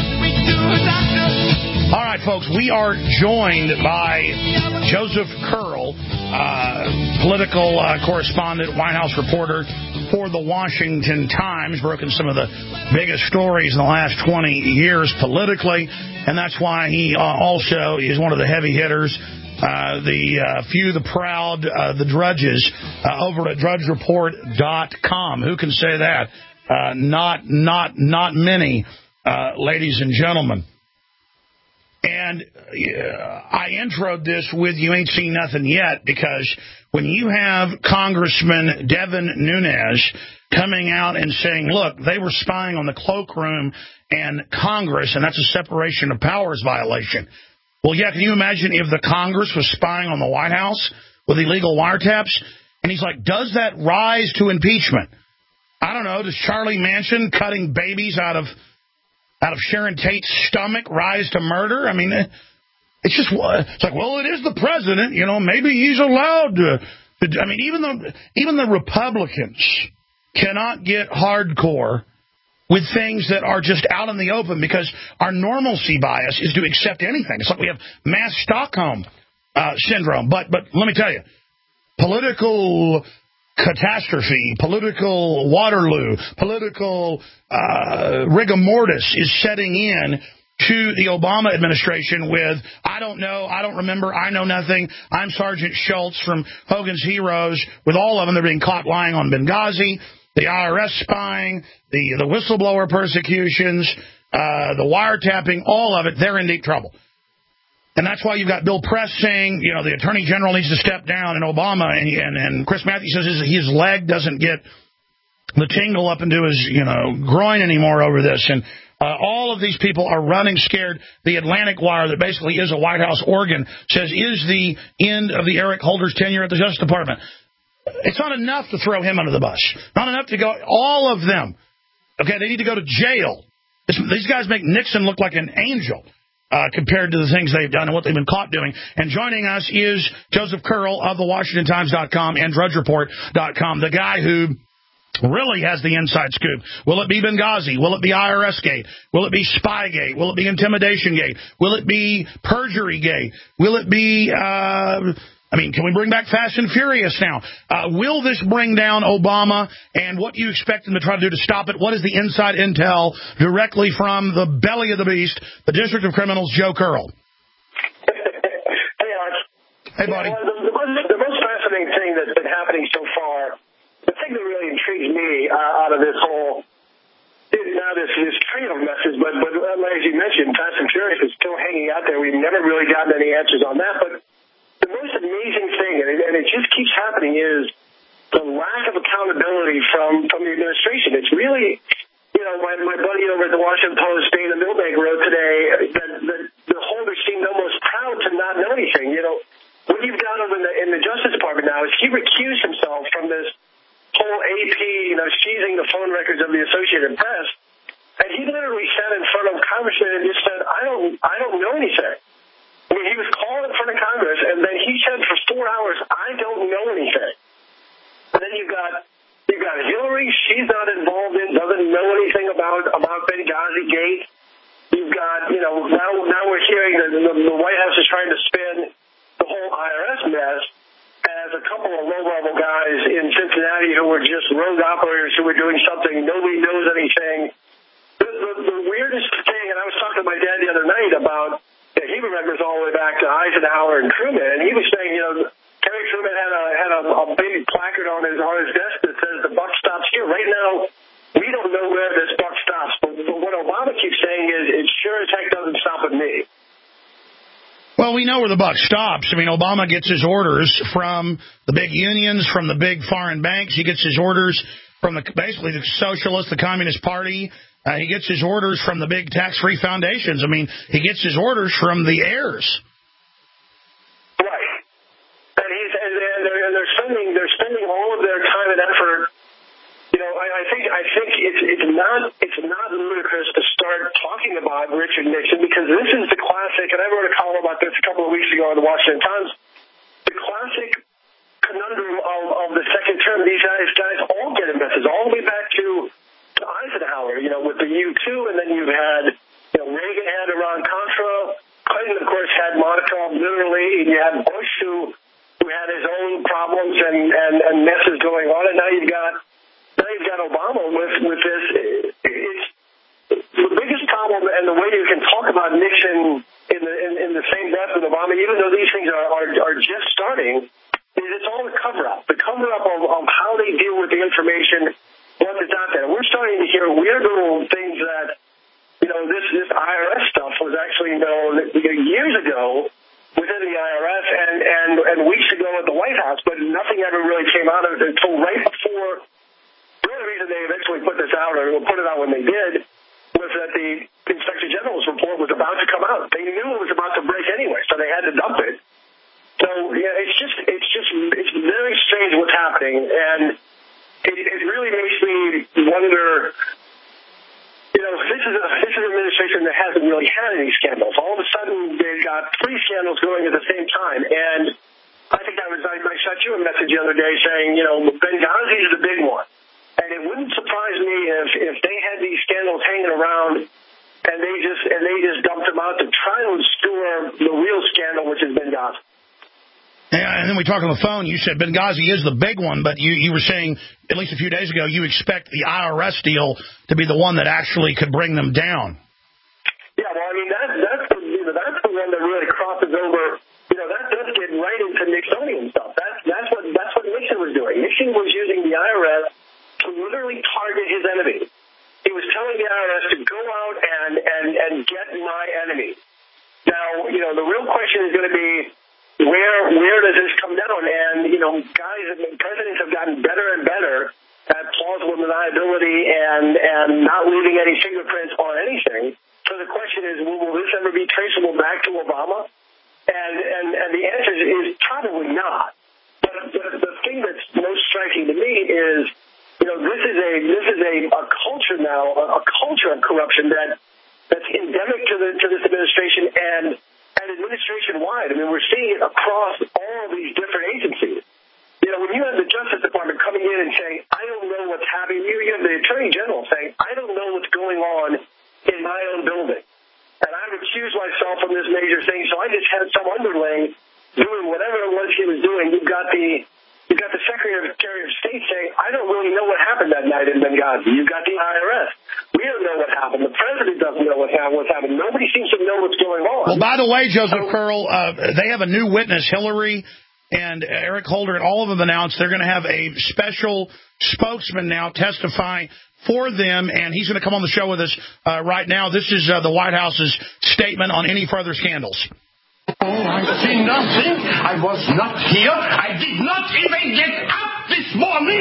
All right, folks, we are joined by Joseph Curl, political correspondent, White House reporter for the Washington Times, broken some of the biggest stories in the last 20 years politically, and that's why he also is one of the heavy hitters, the few, the proud, the drudges over at drudgereport.com. Who can say that? Not many, ladies and gentlemen. And I introed this with "You Ain't Seen Nothing Yet," because when you have Congressman Devin Nunes coming out and saying, look, they were spying on the cloakroom and Congress, and that's a separation of powers violation. Well, yeah, can you imagine if the Congress was spying on the White House with illegal wiretaps? And he's like, does that rise to impeachment? I don't know. Does Charlie Manson cutting babies out of out of Sharon Tate's stomach rise to murder? I mean, it's like, well, it is the president. Maybe he's allowed to. I mean, even the Republicans cannot get hardcore with things that are just out in the open because our normalcy bias is to accept anything. It's like we have mass Stockholm syndrome. But let me tell you, political catastrophe, political Waterloo, political rigor mortis is setting in to the Obama administration with, I don't know, I don't remember, I know nothing, I'm Sergeant Schultz from Hogan's Heroes, with all of them. They're being caught lying on Benghazi, the IRS spying, the whistleblower persecutions, the wiretapping, all of it. They're in deep trouble. And that's why you've got Bill Press saying, the Attorney General needs to step down, and Obama, and Chris Matthews says his leg doesn't get the tingle up into his, groin anymore over this. And all of these people are running scared. The Atlantic Wire, that basically is a White House organ, says, is the end of the Eric Holder's tenure at the Justice Department. It's not enough to throw him under the bus. Not enough to go, all of them. Okay, they need to go to jail. These guys make Nixon look like an angel compared to the things they've done and what they've been caught doing. And joining us is Joseph Curl of the WashingtonTimes.com and DrudgeReport.com, the guy who really has the inside scoop. Will it be Benghazi? Will it be IRS Gate? Will it be Spygate? Will it be Intimidation Gate? Will it be Perjury Gate? Will it be, can we bring back Fast and Furious now? Will this bring down Obama, and what do you expect them to try to do to stop it? What is the inside intel directly from the belly of the beast, the District of Criminals, Joe Curl? Hey, Alex. Hey, buddy. The most fascinating thing that's been happening so far, the thing that really intrigues me out of this whole, now this train of messes, but as you mentioned, Fast and Furious is still hanging out there. We've never really gotten any answers on that. But the most amazing thing, and it just keeps happening, is the lack of accountability from the administration. It's really, my buddy over at the Washington Post, Dana Milbank, wrote today that the Holders seem almost proud to not know anything. What you've got over in the Justice Department now is he recused himself from this whole AP, seizing the phone records of the Associated Press, and he literally sat in front of congressmen and just said, I don't know anything. I mean, he was called in front of Congress, and then he said for 4 hours, I don't know anything. And then you've got Hillary. She's not involved doesn't know anything about Benghazi Gate. You've got, now we're hearing that the White House is trying to spin the whole IRS mess as a couple of low-level guys in Cincinnati who were just rogue operators who were doing something. Nobody knows anything. The weirdest thing, and I was talking to my dad the other night about, he remembers all the way back to Eisenhower and Truman, and he was saying, Harry Truman had a big placard on his desk that says the buck stops here. Right now, we don't know where this buck stops, but what Obama keeps saying is it sure as heck doesn't stop at me. Well, we know where the buck stops. I mean, Obama gets his orders from the big unions, from the big foreign banks. He gets his orders from basically the socialist, the Communist Party. He gets his orders from the big tax-free foundations. I mean, he gets his orders from the heirs. Right, and they're spending all of their time and effort. I think it's not ludicrous to start talking about Richard Nixon, because this is the classic, and I wrote a column about this a couple of weeks ago in the Washington Times, the classic conundrum of the second term. These guys all get messages all the way back to Eisenhower, with the U-2, and then you had, Reagan had Iran-Contra, Clinton, of course, had Monocom literally, and you had Bush who had his own problems and messes going on, and now you've got Obama with this. It's the biggest problem, and the way you can talk about Nixon in the same breath with Obama, even though these things are just starting, is it's all a cover-up. The cover-up of how they deal with the information once it's out there. We're starting to hear weird little things that, this IRS stuff was actually known years ago within the IRS and weeks ago at the White House, but nothing ever really came out of it until right before. The only reason they eventually put this out, or put it out when they did, was that the Inspector General's report was about to come out. They knew it was about to break anyway, so they had to dump it. So yeah, it's very strange what's happening, and it really makes me wonder. this is an administration that hasn't really had any scandals. All of a sudden, they've got 3 scandals going at the same time. And I think I shot you a message the other day saying, Benghazi is the big one. And it wouldn't surprise me if they had these scandals hanging around and they just dumped them out to try to obscure the real scandal, which is Benghazi. Yeah, and then we talked on the phone. You said Benghazi is the big one, but you were saying, at least a few days ago, you expect the IRS deal to be the one that actually could bring them down. Yeah, well, I mean, that's the one that really crosses over. That does get right into Nixonian stuff. That's what Nixon was doing. Nixon was using the IRS to literally target his enemy. He was telling the IRS to go out and get my enemy. Now, the real question is going to be, where does this come down? And, presidents have gotten better and better at plausible deniability and not leaving any fingerprints on anything. So the question is, will this ever be traceable back to Obama? And the answer is probably not. But the thing that's most striking to me is, this is a culture now, a culture of corruption that's endemic to this administration and administration-wide. I mean, we're seeing it across all of these different agencies. When you have the Justice Department coming in and saying, I don't know what's happening, you have the Attorney General saying, I don't know what's going on in my own building. And I recused myself from this major thing, so I just had some underling doing whatever it was he was doing. You've got the Secretary of State saying, I don't really know what happened that night in Benghazi. You've got the IRS. We don't know what happened. The president doesn't know what's happened. Nobody seems to know what's going on. Well, by the way, Joseph Curl, they have a new witness, Hillary and Eric Holder, and all of them announced they're going to have a special spokesman now testify for them, and he's going to come on the show with us right now. This is the White House's statement on any further scandals. Oh, I see nothing. I was not here. I did not even get up this morning.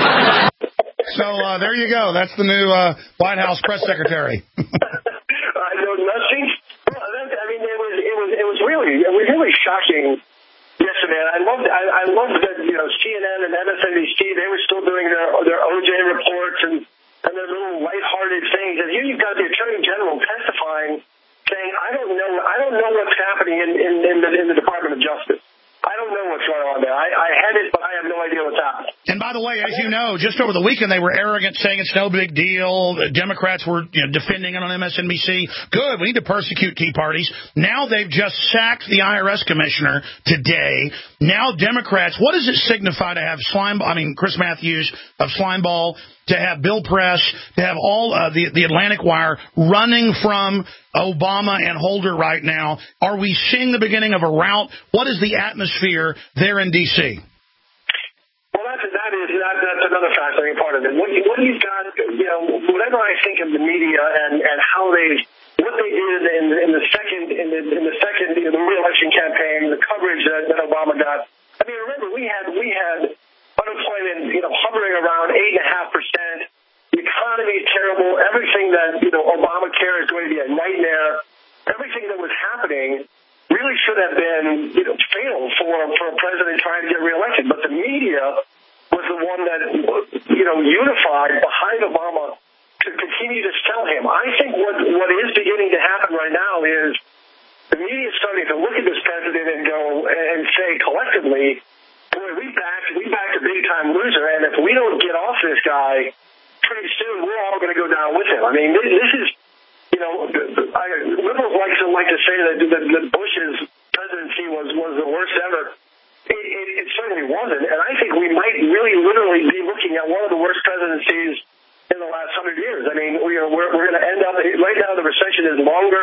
So there you go. That's the new White House press secretary. I know nothing. Well, it was really shocking yesterday. I loved that CNN and MSNBC, they were still doing their OJ reports and their little lighthearted things. And here you've got the Attorney General testifying, saying, I don't know what's happening in the Department of Justice. I don't know what's going on there. I had it, but I have no idea what's happening. And by the way, as you know, just over the weekend, they were arrogant, saying it's no big deal. The Democrats were defending it on MSNBC. Good, we need to persecute Tea Parties. Now they've just sacked the IRS commissioner today. Now Democrats, what does it signify to have Chris Matthews of Slimeball, to have Bill Press, to have all the Atlantic Wire running from Obama and Holder right now? Are we seeing the beginning of a rout? What is the atmosphere there in D.C.? Well, that's another fascinating part of it. What you've got, whenever I think of the media and how what they did in the second re-election campaign, the coverage that Obama got. I mean, remember we had unemployment, hovering around 8.5%. The economy is terrible. Everything that, Obamacare is going to be a nightmare. Everything that was happening really should have been, fatal for a president trying to get reelected. But the media was the one that, unified behind Obama to continue to sell him. I think what is beginning to happen right now is the media is starting to look at this president and go and say collectively, boy, we backed a big-time loser, and if we don't get off this guy pretty soon, we're all going to go down with him. I mean, this is, liberals like to say that Bush's presidency was the worst ever. It certainly wasn't, and I think we might really literally be looking at one of the worst presidencies in the last 100 years. I mean, we're going to end up, right now the recession is longer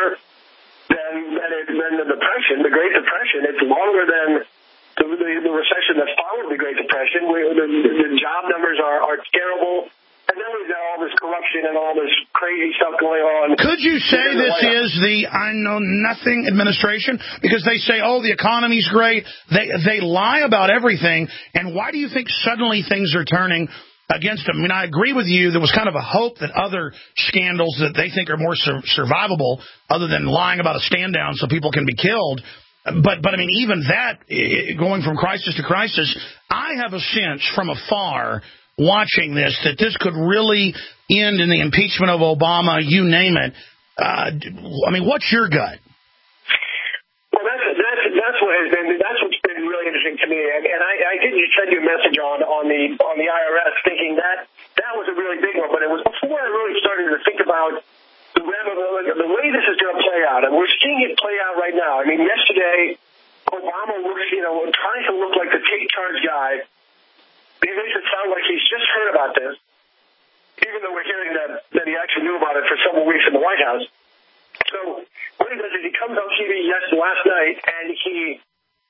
than the Depression, the Great Depression. It's longer than the recession that followed the Great Depression. The job numbers are terrible. And then we've got all this corruption and all this crazy stuff going on. Could you say this is the I know nothing administration? Because they say, oh, the economy's great. They lie about everything. And why do you think suddenly things are turning against them? I mean, I agree with you. There was kind of a hope that other scandals that they think are more survivable, other than lying about a stand down so people can be killed. But I mean, even that, going from crisis to crisis, I have a sense from afar watching this that this could really end in the impeachment of Obama, you name it. I mean, what's your gut? Well, that's what's been really interesting to me, and I did send you a message on the IRS, thinking that was a really big one, but it was before I really started to think about the way this is going to play out, and we're seeing it play out right now. I mean, yesterday Obama looks, trying to look like the take charge guy. He makes it sound like he's just heard about this, even though we're hearing that he actually knew about it for several weeks in the White House. So what he does is he comes on TV last night, and he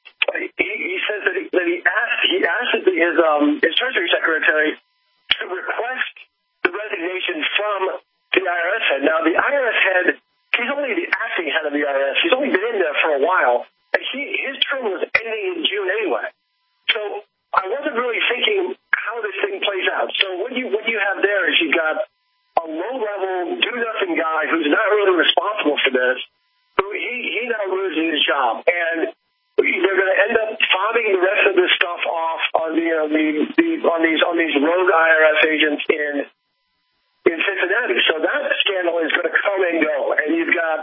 says that he asked his Treasury Secretary to request the resignation from the IRS head. Now, the IRS head, he's only the acting head of the IRS. He's only been in there for a while, and his term was ending in June anyway. So I wasn't really thinking how this thing plays out. So what you have there is you've got a low-level, do-nothing guy who's not really responsible for this, who he now loses his job. And they're going to end up fobbing the rest of this stuff off on these rogue IRS agents in Cincinnati. So that scandal is going to come and go. And you've got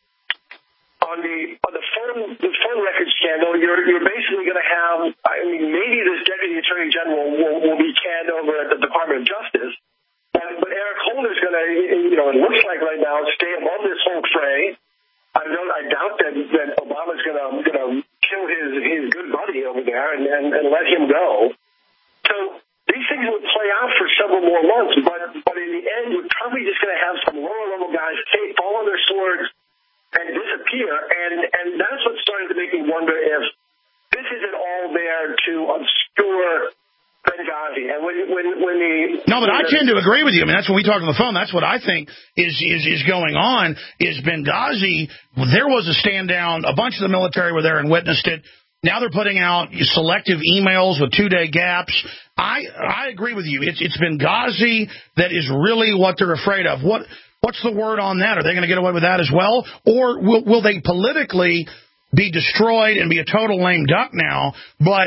on the phone record scandal, you're basically going to have, I mean, maybe this deputy attorney general will be canned over at the Department of Justice. But Eric Holder's going to, it looks like right now, stay above this whole fray. I doubt that Obama's going to kill his good buddy over there and let him go. So these things would play out for several more months, but in the end, you're probably just going to have some lower-level guys fall on their swords and disappear, and that's what's starting to make me wonder if this isn't all there to obscure Benghazi. And No, but I tend to agree with you. I mean, that's when we talk on the phone. That's what I think is going on. Is Benghazi? There was a stand down. A bunch of the military were there and witnessed it. Now they're putting out selective emails with 2-day gaps. I agree with you. It's Benghazi that is really what they're afraid of. What's the word on that? Are they going to get away with that as well? Or will they politically be destroyed and be a total lame duck now, but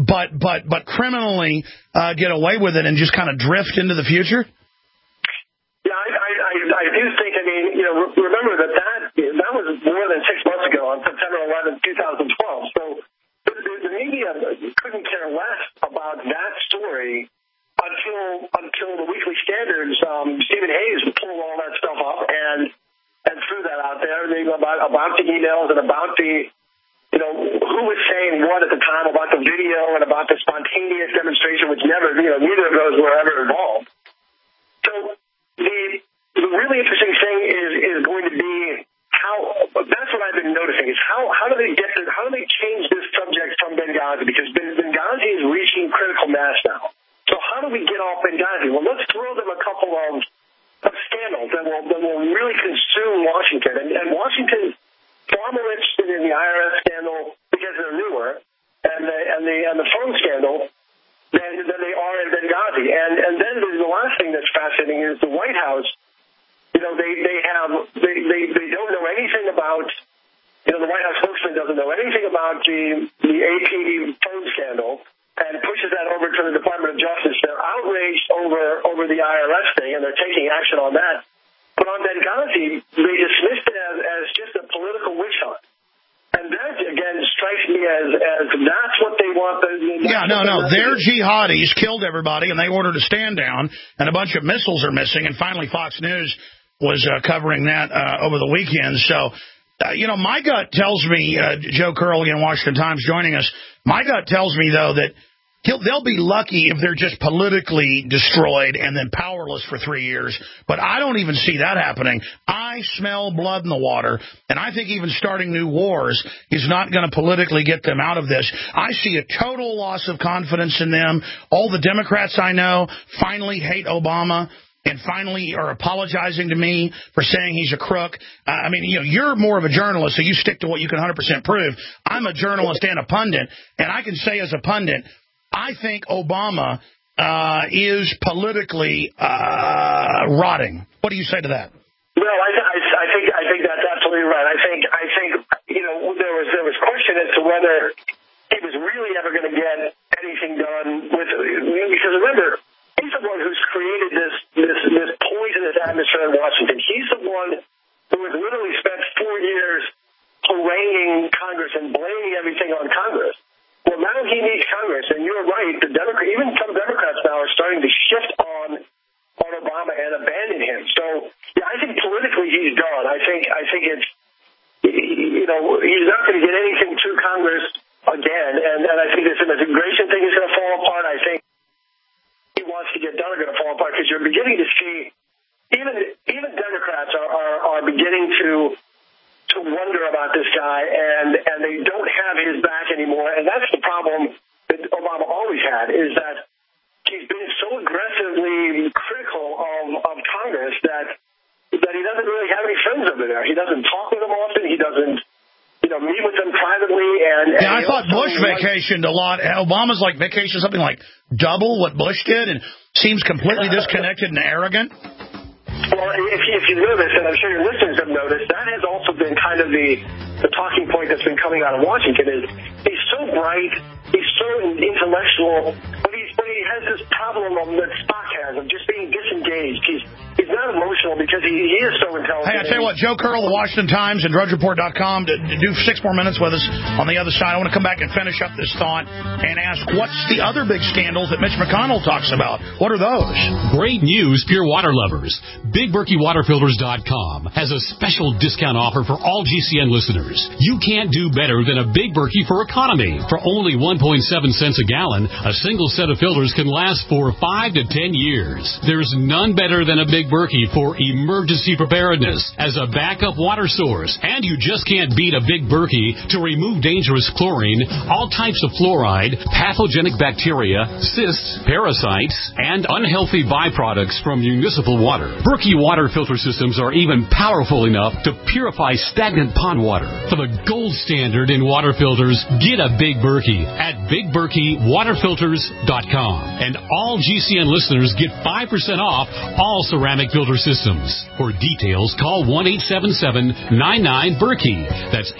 criminally get away with it and just kind of drift into the future? Yeah, I do think, remember that was more than 6 months ago on September 11, 2012. So the media couldn't care less about that story until the Weekly Standards, Stephen Hayes pulled all that stuff up and threw that out there about the emails and about the, who was saying what at the time about the video and about the spontaneous demonstration, which neither of those were ever involved. So the really interesting thing is going to be that's what I've been noticing is how do they change this subject from Benghazi, because Benghazi is reaching critical mass now. So how do we get off Benghazi? Well, let's throw them a couple of scandals that will really consume Washington. And Washington's far more interested in the IRS scandal because they're newer and the phone scandal than they are in Benghazi. And then the last thing that's fascinating is the White House. They don't know anything about. The White House spokesman doesn't know anything about the AP phone scandal, and pushes that over to the Department of Justice. They're outraged over the IRS thing, and they're taking action on that. But on Benghazi, they dismissed it as just a political witch hunt. And that, again, strikes me as that's what they want. Their jihadis killed everybody, and they ordered a stand down, and a bunch of missiles are missing. And finally, Fox News was covering that over the weekend. So, my gut tells me, Joe Curl, again, Washington Times, joining us, my gut tells me, though, that they'll be lucky if they're just politically destroyed and then powerless for 3 years. But I don't even see that happening. I smell blood in the water, and I think even starting new wars is not going to politically get them out of this. I see a total loss of confidence in them. All the Democrats I know finally hate Obama and finally are apologizing to me for saying he's a crook. You're more of a journalist, so you stick to what you can 100% prove. I'm a journalist and a pundit, and I can say as a pundit, I think Obama is politically rotting. What do you say to that? No, I think that's absolutely right. I think there was question as to whether he was really ever going to get anything done with, because remember, he's the one who's created this Congress. And you're right, even some Democrats now are starting to shift on Obama and abandon him. So yeah, I think politically he's done. I think it's, you know, he's not going to get anything to Congress again. And I think this immigration thing is going to fall apart. I think he wants to get done are going to fall apart because you're beginning to see even Democrats are beginning to wonder about this guy, and they don't have his back anymore. And that's the problem that Obama always had, is that he's been so aggressively critical of Congress that he doesn't really have any friends over there. He doesn't talk with them often. He doesn't, you know, meet with them privately. And I thought Bush vacationed a lot. Obama's like vacationed something like double what Bush did, and seems completely disconnected and arrogant. Well, if you notice, and I'm sure your listeners have noticed, that has also been kind of the talking point that's been coming out of Washington. Is he's so bright, he's so intellectual, but he has this problem that Spock has of just being disengaged. He's not emotional because he is so intelligent. Hey, I tell you what, Joe Curl, the Washington Times, and DrudgeReport.com, to do 6 more minutes with us on the other side. I want to come back and finish up this thought and ask, what's the other big scandals that Mitch McConnell talks about? What are those? Great news, pure water lovers. BigBerkeyWaterFilters.com has a special discount offer for all GCN listeners. You can't do better than a Big Berkey for economy. For only 1.7 cents a gallon, a single set of filters can last for 5 to 10 years. There's none better than a Big Berkey for emergency preparedness as a backup water source. And you just can't beat a Big Berkey to remove dangerous chlorine, all types of fluoride, pathogenic bacteria, cysts, parasites, and unhealthy byproducts from municipal water. Berkey water filter systems are even powerful enough to purify stagnant pond water. For the gold standard in water filters, get a Big Berkey at BigBerkeyWaterFilters.com. And all GCN listeners get 5% off all ceramic filter systems. For details, call 1-877-99-BERKEY. That's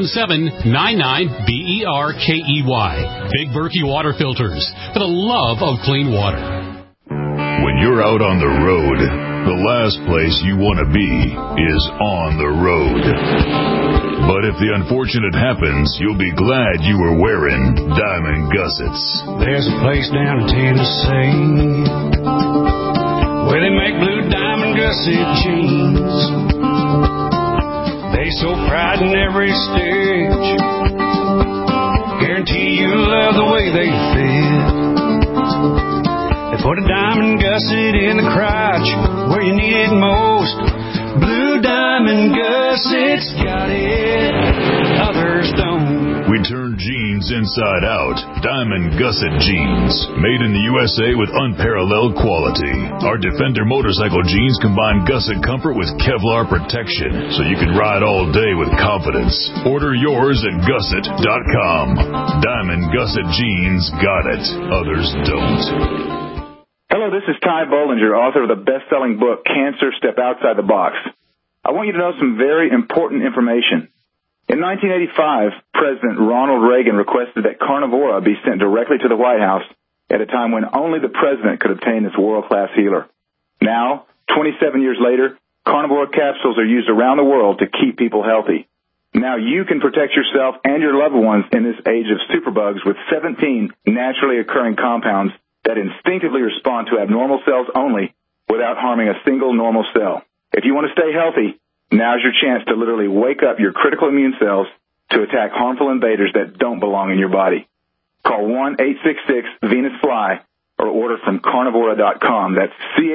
877-99-BERKEY. Big Berkey Water Filters, for the love of clean water. When you're out on the road, the last place you want to be is on the road. But if the unfortunate happens, you'll be glad you were wearing diamond gussets. There's a place down in Tennessee where they make blue diamond gusset jeans. They so pride in every stitch, guarantee you love the way they fit. They put a diamond gusset in the crotch where you need it most. Blue diamond gussets got it, others don't. We turn jeans inside out. Diamond gusset jeans, made in the USA with unparalleled quality. Our Defender motorcycle jeans combine gusset comfort with Kevlar protection, so you can ride all day with confidence. Order yours at gusset.com. Diamond gusset jeans got it, others don't. Hello, this is Ty Bollinger, author of the best-selling book, Cancer, Step Outside the Box. I want you to know some very important information. In 1985, President Ronald Reagan requested that Carnivora be sent directly to the White House at a time when only the president could obtain this world-class healer. Now, 27 years later, Carnivora capsules are used around the world to keep people healthy. Now you can protect yourself and your loved ones in this age of superbugs with 17 naturally occurring compounds that instinctively respond to abnormal cells only without harming a single normal cell. If you want to stay healthy, now's your chance to literally wake up your critical immune cells to attack harmful invaders that don't belong in your body. Call 1-866-VENUS-FLY or order from Carnivora.com. That's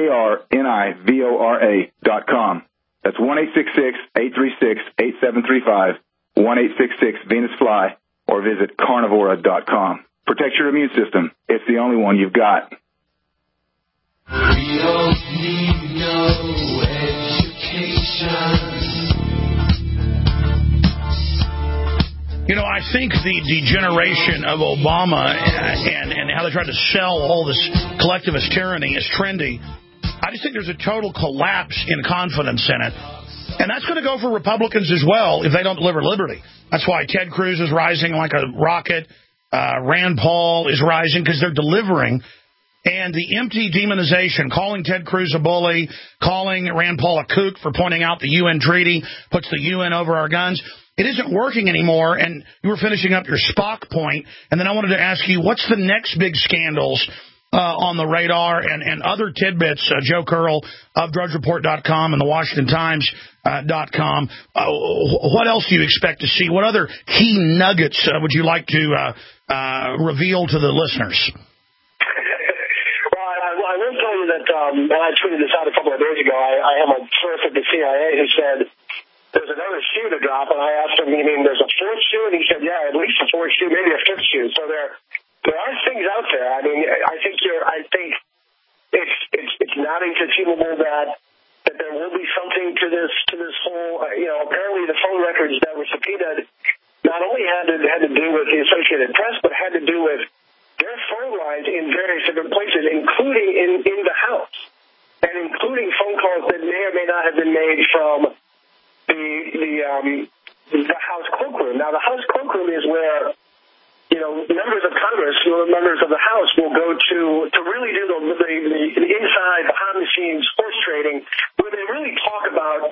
Carnivora.com. That's 1-866-836-8735, 1-866-VENUS-FLY, or visit Carnivora.com. Protect your immune system. It's the only one you've got. We don't need no education. You know, I think the degeneration of Obama and how they tried to sell all this collectivist tyranny is trendy. I just think there's a total collapse in confidence in it. And that's going to go for Republicans as well if they don't deliver liberty. That's why Ted Cruz is rising like a rocket. Rand Paul is rising because they're delivering. And the empty demonization, calling Ted Cruz a bully, calling Rand Paul a kook for pointing out the UN treaty, puts the UN over our guns. it isn't working anymore, and you were finishing up your Spock point, and then I wanted to ask you, what's the next big scandals on the radar and other tidbits? Joe Curl of DrudgeReport.com and the WashingtonTimes.com. What else do you expect to see? What other key nuggets would you like to reveal to the listeners? I will tell you that, and I tweeted this out a couple of days ago, I have a source at the CIA who said there's another shoe to drop, and I asked him, you mean there's a fourth shoe? And he said, yeah, at least a fourth shoe, maybe a fifth shoe. So there are things out there. I mean, I think it's not inconceivable that there will be something to this whole, apparently the phone records that were subpoenaed not only had to do with the Associated Press, but had to do with their phone lines in various different places, including in the House, and including phone calls that may or may not have been made from the House cloakroom. Now, the House cloakroom is where members of Congress, members of the House, will go to really do the inside, behind-the-scenes horse trading, where they really talk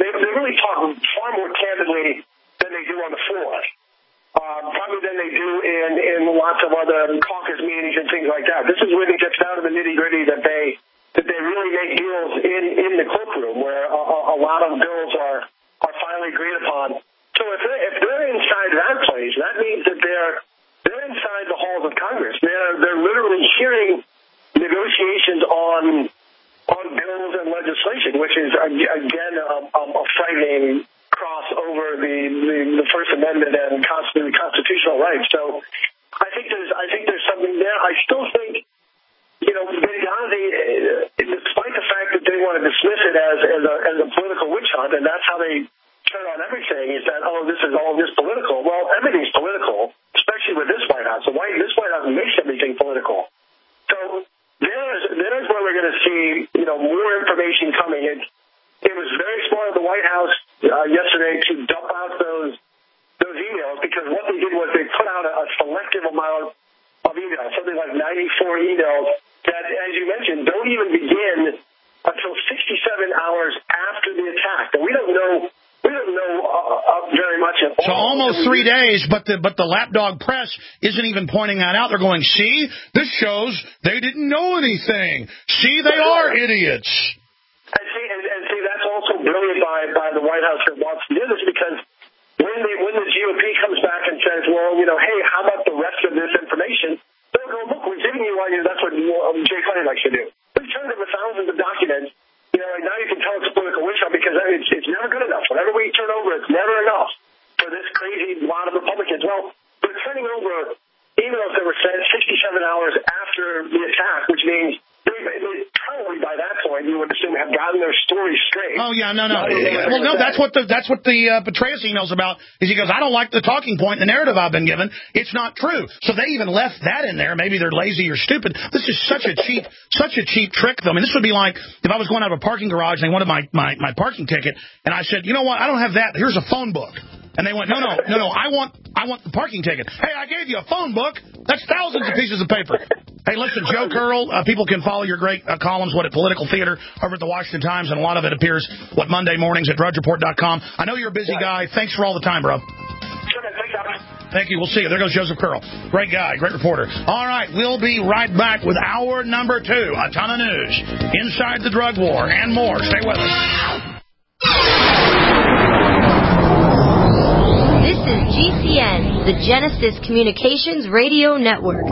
far more candidly than they do on the floor. Probably than they do in lots of other caucus meetings and things like that. This is when it gets down to the nitty-gritty that they really make deals in the cloakroom, where a lot of bills are finally agreed upon. So if they're inside that place, that means that they're inside the halls of Congress. They're literally hearing negotiations on bills and legislation, which is again a frightening cross over the First Amendment and constitutional rights. So I think there's something there. I still think, Benghazi, despite the fact that they want to dismiss it as a political witch hunt, and that's how they turn on everything, is that, this is all just political. Well, everything's political, especially with this White House. This White House makes everything political. So there's where we're going to see, more information coming. It was very smart of the White House yesterday to dump out those emails, because what they did was they put out a selective amount of emails, something like 94 emails that, as you mentioned, don't even begin until 67 hours after the attack. And we don't know very much at all. So almost 3 days, but the lapdog press isn't even pointing that out. They're going, see, this shows they didn't know anything. See, they are idiots. And see, that's also brilliant by the White House that wants to do this, because when the GOP comes back and says, well, hey, how about the rest of this information? They'll go, look, we're giving you that's what Jay Cutler likes to do. We've turned over thousands of documents. And now you can tell it's a political witch hunt, because it's never good enough. Whatever we turn over, it's never enough for this crazy lot of Republicans. Well, we're turning over emails that were sent 67 hours after the attack, which means probably by that point you would assume have gotten their story straight. Oh yeah, no. Well, no, that's what the Petraeus email's about. Is he goes, I don't like the talking point, the narrative I've been given. It's not true. So they even left that in there. Maybe they're lazy or stupid. This is such a cheap trick, though. I mean, this would be like if I was going out of a parking garage and they wanted my parking ticket, and I said, you know what, I don't have that. Here's a phone book. And they went, no, I want the parking ticket. Hey, I gave you a phone book. That's thousands of pieces of paper. Hey, listen, Joe Curl, people can follow your great columns, at Political Theater over at the Washington Times, and a lot of it appears, Monday mornings at DrudgeReport.com. I know you're a busy guy. Thanks for all the time, bro. Thank you. We'll see you. There goes Joseph Curl. Great guy, great reporter. All right, we'll be right back with hour number 2. A ton of news, inside the drug war, and more. Stay with us. This is GCN, the Genesis Communications Radio Network.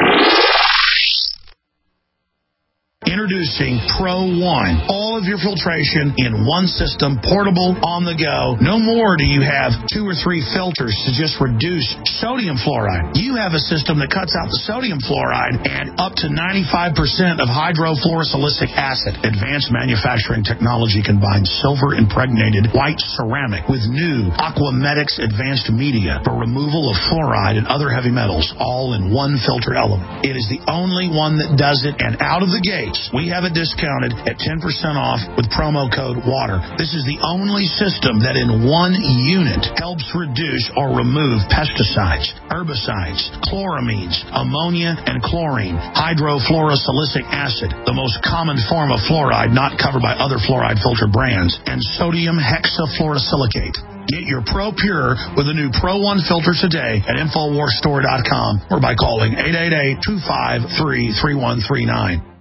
Introducing Pro One. All of your filtration in one system, portable, on the go. No more do you have 2 or 3 filters to just reduce sodium fluoride. You have a system that cuts out the sodium fluoride and up to 95% of hydrofluorosilicic acid. Advanced manufacturing technology combines silver-impregnated white ceramic with new Aquamedics advanced media for removal of fluoride and other heavy metals, all in one filter element. It is the only one that does it, and out of the gate, we have it discounted at 10% off with promo code WATER. This is the only system that in one unit helps reduce or remove pesticides, herbicides, chloramines, ammonia, and chlorine, hydrofluorosilicic acid, the most common form of fluoride not covered by other fluoride filter brands, and sodium hexafluorosilicate. Get your Pro Pure with the new Pro One filter today at InfoWarsStore.com or by calling 888-253-3139.